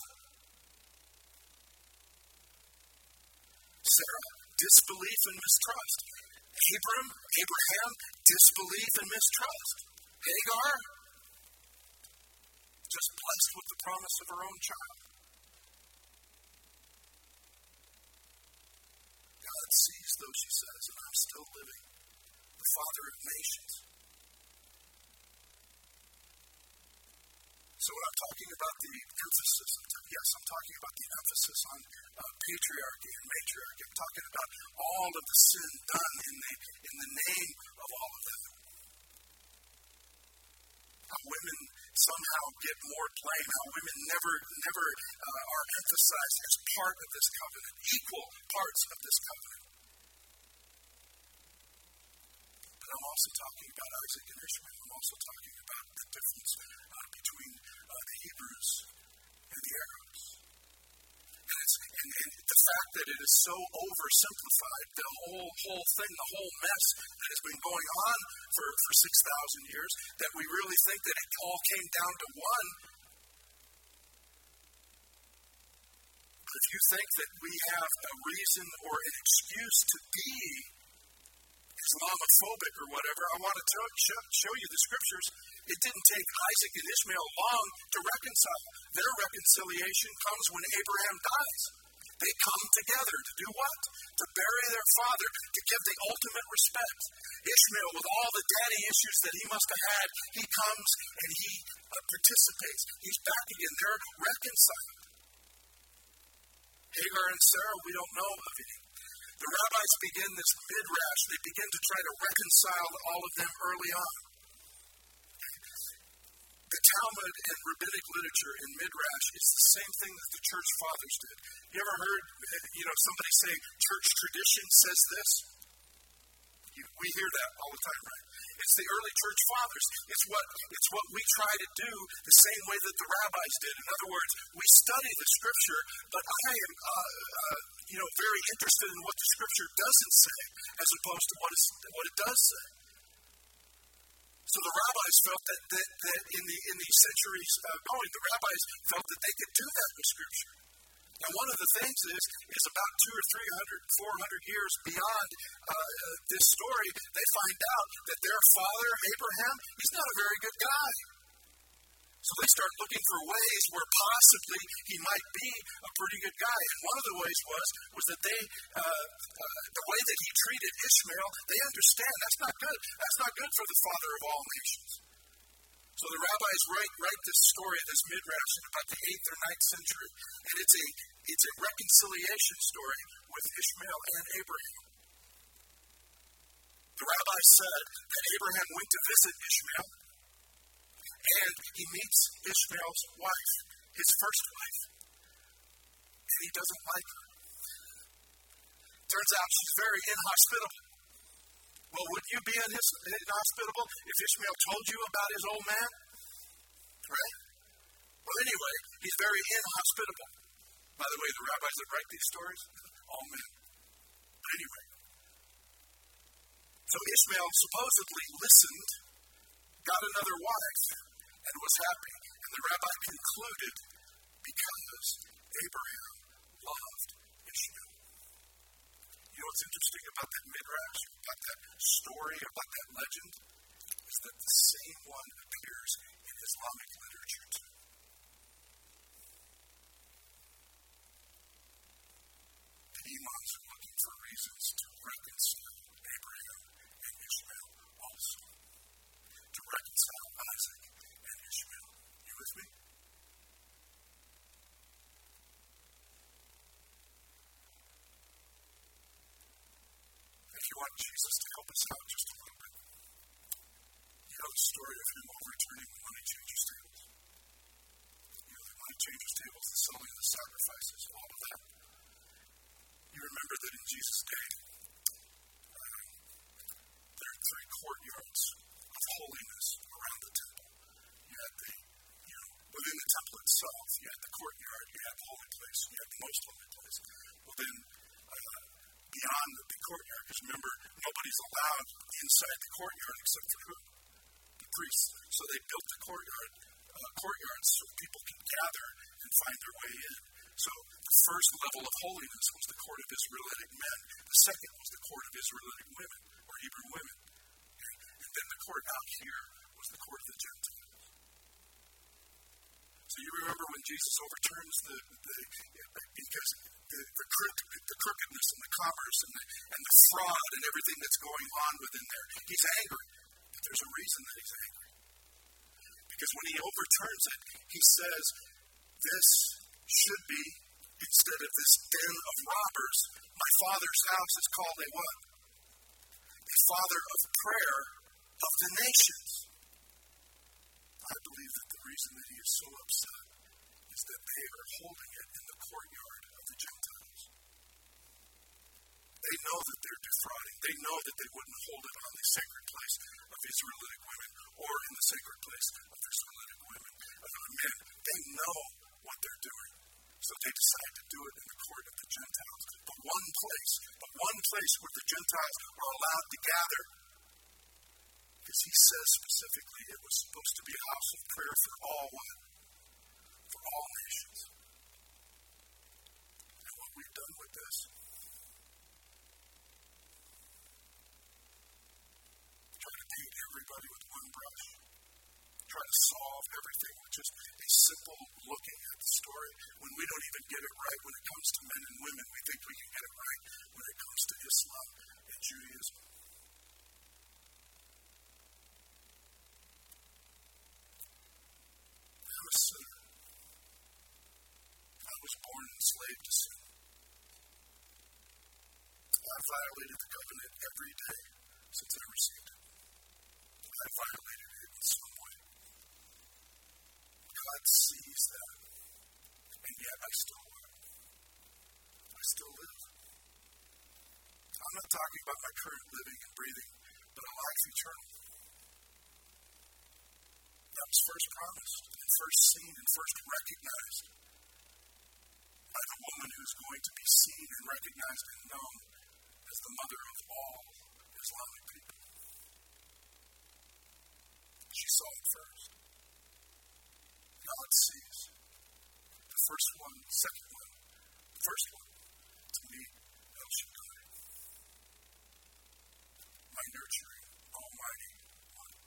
Sarah, disbelief and mistrust. Abram, Abraham, disbelief and mistrust. Hagar, just blessed with the promise of her own child. God sees, though she says, and I'm still living, the Father of nations. So when I'm talking about the emphasis, yes, I'm talking about the emphasis on uh, patriarchy and matriarchy. I'm talking about all of the sin done in the in the name of all of that. How women somehow get more blame. How women never, never uh, are emphasized as part of this covenant, equal parts of this covenant. But I'm also talking about Isaac and Ishmael. I'm also talking about the difference uh, between uh, the Hebrews and the Arabs. And, it's, and, and the fact that it is so oversimplified, the whole whole thing, the whole mess that has been going on for, for six thousand years, that we really think that it all came down to one. But if you think that we have a reason or an excuse to be Islamophobic or whatever, I want to tell, show, show you the scriptures. It didn't take Isaac and Ishmael long to reconcile. Their reconciliation comes when Abraham dies. They come together to do what? To bury their father, to give the ultimate respect. Ishmael, with all the daddy issues that he must have had, he comes and he uh, participates. He's back again. They're reconciled. Hagar and Sarah, we don't know of any. The rabbis begin this midrash. They begin to try to reconcile all of them early on. The Talmud and rabbinic literature in midrash is the same thing that the church fathers did. You ever heard, you know, somebody say, church tradition says this? You, we hear that all the time, right? It's the early church fathers. It's what, it's what we try to do the same way that the rabbis did. In other words, we study the scripture, but I am, uh, uh, you know, very interested in what the scripture doesn't say, as opposed to what, is, what it does say. So the rabbis felt that, that, that in the in the centuries uh, going, the rabbis felt that they could do that with Scripture. Now, one of the things is, is about two or three hundred, four hundred years beyond uh, uh, this story, they find out that their father, Abraham, he's not a very good guy. So they start looking for ways where possibly he might be a pretty good guy. And one of the ways was, was that they, uh, uh, the way that he treated Ishmael, they understand that's not good. That's not good for the father of all nations. So the rabbis write, write this story, this midrash, in about the eighth or ninth century. And it's a, it's a reconciliation story with Ishmael and Abraham. The rabbi said that Abraham went to visit Ishmael, and he meets Ishmael's wife, his first wife, and he doesn't like her. Turns out she's very inhospitable. Well, would you be inhospitable if Ishmael told you about his old man? Right? Well, anyway, he's very inhospitable. By the way, the rabbis that write these stories, all men. But anyway. So Ishmael supposedly listened, got another wife, and was happy. And the rabbi concluded, because Abraham loved Ishmael. You know what's interesting about that midrash, about that story, about that legend, is that the same one appears in Islamic literature too. The imams are looking for reasons to reconcile Abraham and Ishmael also. To reconcile Isaac and Ishmael. You with me? If you want Jesus to help us out just a little bit, you know the story of him overturning the money changers' tables. You know, the money changers' tables, the selling of the sacrifices, all of that. You remember that in Jesus' day, uh, there are three courtyards of holiness inside the courtyard except for who? The priests. So they built the courtyard, uh, courtyards so people can gather and find their way in. So the first level of holiness was the court of Israelitic men. The second was the court of Israelitic women, or Hebrew women. Okay? And then the court out here was the court of the Gentiles. So you remember when Jesus overturns the, the because the, the, crook, the crookedness and the commerce and the, and the fraud and everything that's going on within there, he's angry. But there's a reason that he's angry. Because when he overturns it, he says, this should be, instead of this den of robbers, my Father's house is called a what? A Father of prayer of the nations. I believe that the reason that he is so upset is that they are holding it in the courtyard of the Gentiles. They know that they're defrauding. They know that they wouldn't hold it on the sacred place of Israelitic women or in the sacred place of Israelitic women, of men. They know what they're doing. So they decide to do it in the court of the Gentiles. The one place, the one place where the Gentiles are allowed to gather. Because he says specifically it was supposed to be a house of prayer for all what? For all nations. And what we've done with this, try to paint everybody with one brush. Try to solve everything with just a simple looking at the story. When we don't even get it right when it comes to men and women, we think we can get it right when it comes to Islam and Judaism. I'm a sinner. I was born enslaved to sin. I violated the covenant every day since I received it. I violated it in some way. God sees that, and yet I still live. I still live. I'm not talking about my current living and breathing, but a life eternal. That was first promised, and first seen, and first recognized by the woman who's going to be seen and recognized and known as the mother of all Islamic people. She saw it first. God sees. The first one, second one, the first one, to me, El Shaddai. My nurturing, almighty one.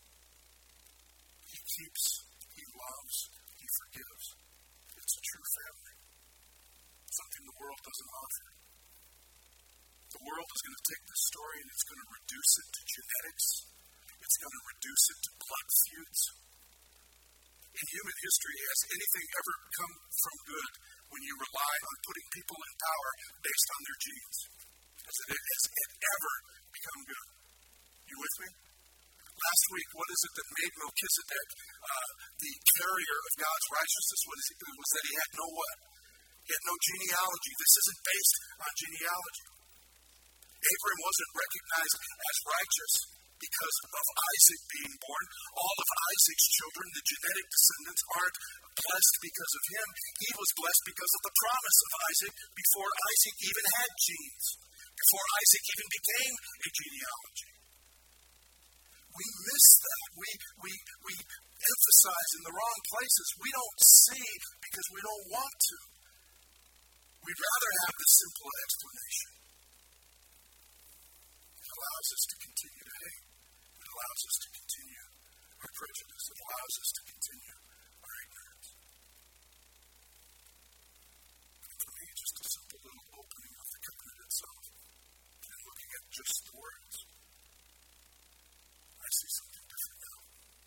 He keeps, he loves, he forgives. It's a true family. Something the world doesn't offer. The world is going to take this story and it's going to reduce it to genetics. It's going to reduce it to blood feuds. In human history, has anything ever come from good when you rely on putting people in power based on their genes? Has it, has it ever become good? You with me? Last week, what is it that made Melchizedek uh, the carrier of God's righteousness? What is it? It was that he had no what? He had no genealogy. This isn't based on genealogy. Abraham wasn't recognized as righteous because of Isaac being born. All of Isaac's children, the genetic descendants, aren't blessed because of him. He was blessed because of the promise of Isaac before Isaac even had genes, before Isaac even became a genealogy. We miss that. We, we, we emphasize in the wrong places. We don't see because we don't want to. We'd rather have the simple explanation. It allows us to continue to hate. It allows us to continue our prejudice. It allows us to continue our ignorance. And for me, just a simple little opening of the covenant itself and looking at just the words, I see something different now.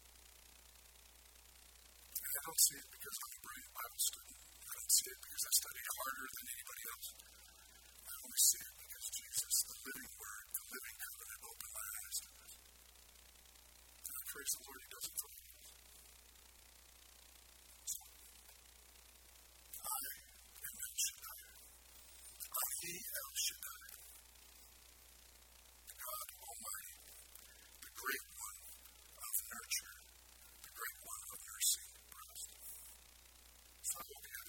And I don't see it because I'm a brilliant Bible student. I don't see it because I study harder than anybody else. I only see it because Jesus, the living Word, the living covenant, opened my eyes to this. And I praise the Lord, He does it for me. So, I am El Shaddai. I'm the El Shaddai. God Almighty, the great one of nurture, the great one of nursing breast. So I hope you have